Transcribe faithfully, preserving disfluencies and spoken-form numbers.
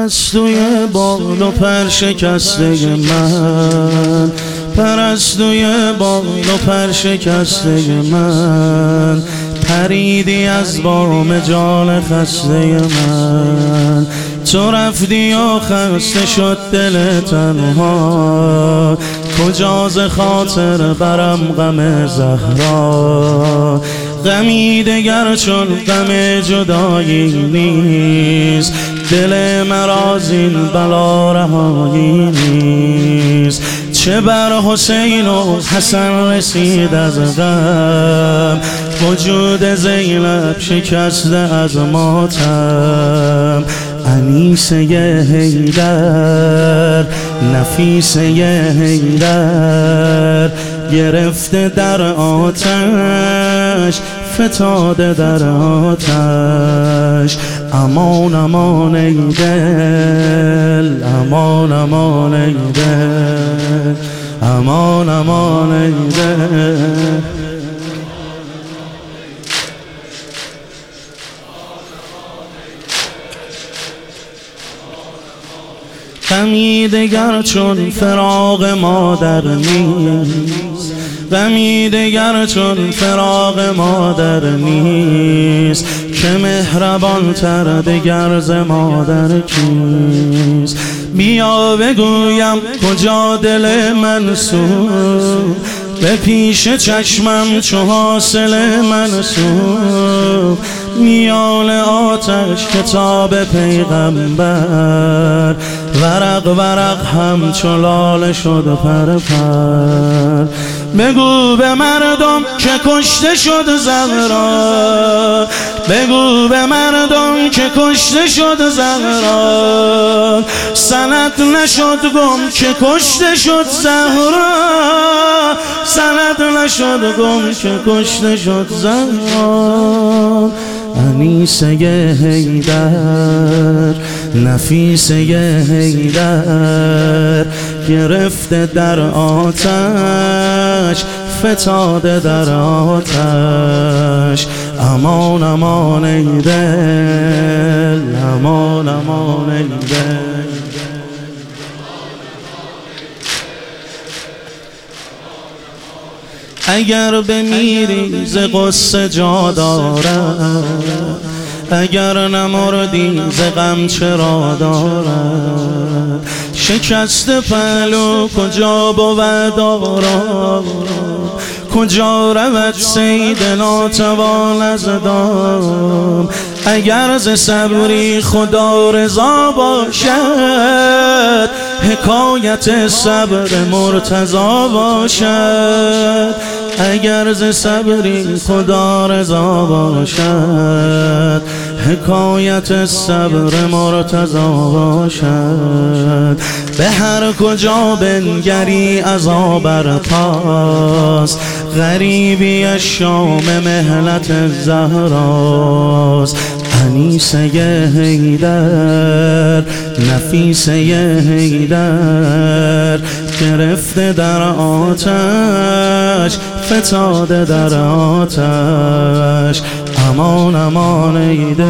پرستوی بال و پر شکسته من، پرستوی بال و پر شکسته من، پریدی از بام جان خسته من. تو رفتی و خسته شد دل تنها، کجاز خاطر برم غم زهرا. غمی دگر چون غم جدایی نیست، دل مرا زین بلا رهایی نیست. چه بر حسین و حسن رسید از غم، وجود زینب شکسته از ماتم. انیسه حیدر، نفیسه حیدر، گرفته در آتش، فتاده در آتش. امان امان ای دل، امان امان ای دل، امان امان ای دل. غمی دگر چون فراق مادر نیست، غمی دگر چون فراق مادر نیست. که مهربان تر دگر ز مادر کیست؟ بیا بگویم کجا دل منصور، به پیش چشمم چو حاصل منصور. میان آتش کتاب پیغمبر، ورق ورق همچو لاله شد پر پر. بگو به مردم که کشته شد زهرا، بگو به مردم که کشته شد زهرا. سند نشد گم که کشته شد زهرا، سند نشد گم که کشته شد زهرا. انیسه حیدر، نفیسه حیدر، گرفته در آتش، فتاده در آتش. امان امان ای دل، امان امان ای دل. اگر بمیری ز غصه جا دارد، اگر نمردی ز غم چرا دارد. شکست پهلو کجا بود آرام، کجا رود صید ناتوان از دام. اگر ز صبری خدا رضا باشد، حکایت صبر مرتضی باشد. اگر ز صبری خدا رضا باشد، حکایت صبر مرتضی باشد. به هر کجا بنگری عذا برپاست، غریبی شام مهلت زهراست. انیسه حیدر، نفیسه حیدر، گرفته در آتش، فتاده در آتش. امان امان ای دل.